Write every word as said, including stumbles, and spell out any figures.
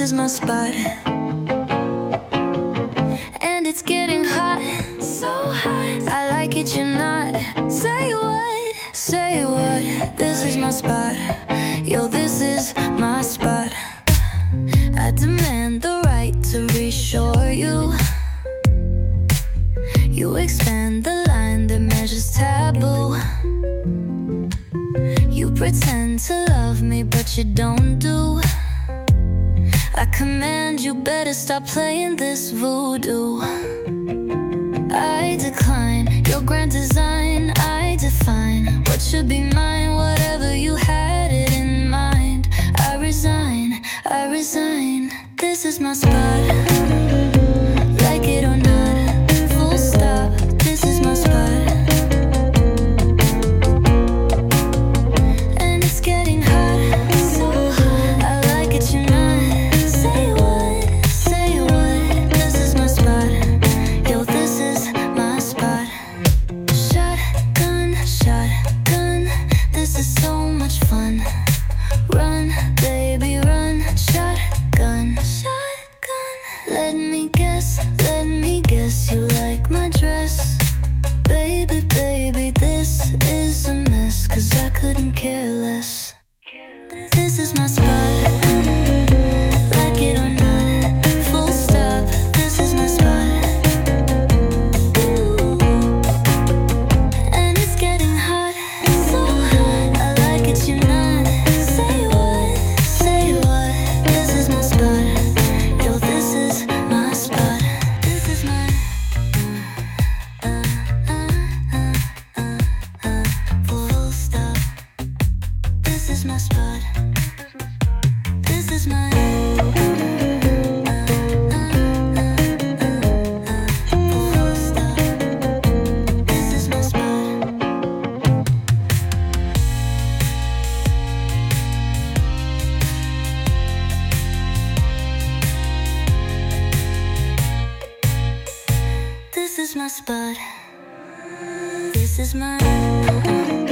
is my spot. And it's getting hot, so hot. I like it, you're not. Say what, say what. This is my spot. Yo, this is my spot. I demand the right to reassure you. You expand the line that measures taboo. You pretend to love me, but you don't do. I command you better stop playing this voodoo. I decline your grand design. I define what should be mine. Whatever you had it in mind, I resign, I resign. This is my spot. Like it or not, full stop. This is my spot. And it's getting hot, so hot. I like it, you're not. Say what, say what. This is my spot. Yo, this is my spot. Shotgun, shotgun. This is so much fun. Run, baby, run. Shotgun, shotgun. Let me guess, let me guess. You like my dress. Baby, baby, this is a mess. Cause I couldn't care less. This is my spot. Like it or not, full stop. This is my spot. Ooh. And it's getting hot, so hot. I like it, you're not. Say what, say what. This is my spot. Yo, this is my spot. This is my uh, uh, uh, uh, uh, full stop. This is my spot. This is my uh, uh, uh, uh, uh, full stop. This is my spot. This is my spot. This is my